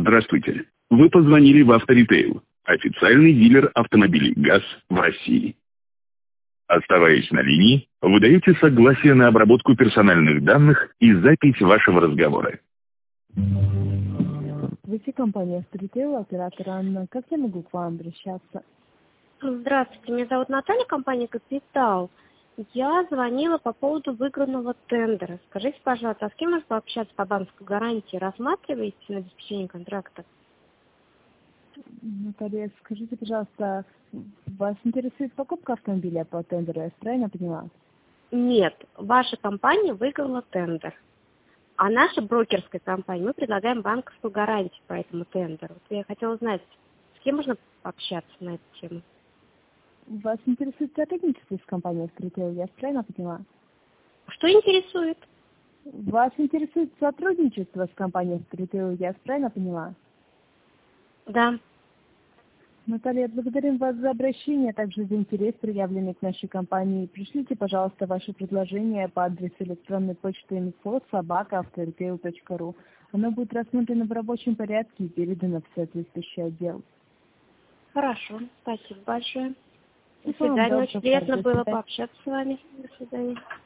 Здравствуйте. Вы позвонили в Авторитейл, официальный дилер автомобилей ГАЗ в России. Оставаясь на линии, вы даете согласие на обработку персональных данных и запись вашего разговора. В компании Авторитейл, оператор Анна. Как я могу к вам обращаться? Здравствуйте, меня зовут Наталья, компания «Капитал». Я звонила по поводу выигранного тендера. Скажите, пожалуйста, а с кем можно пообщаться по банковской гарантии? Рассматриваете на обеспечение контракта? Наталья, скажите, пожалуйста, вас интересует покупка автомобиля по тендеру? Я правильно поняла? Нет, ваша компания выиграла тендер. А наша брокерская компания, мы предлагаем банковскую гарантию по этому тендеру. Вот я хотела узнать, с кем можно пообщаться на эту тему? Вас интересует сотрудничество с компанией Авторитейл? Я правильно поняла? Что интересует? Вас интересует сотрудничество с компанией Авторитейл? Я правильно поняла? Да. Наталья, благодарим вас за обращение, а также за интерес, проявленный к нашей компании. Пришлите, пожалуйста, ваше предложение по адресу электронной почты info@autoretail.ru. Оно будет рассмотрено в рабочем порядке и передано в соответствующий отдел. Хорошо, спасибо большое. До Всего вам свидания. доброго. Очень приятно До было свидания. пообщаться с вами. До свидания.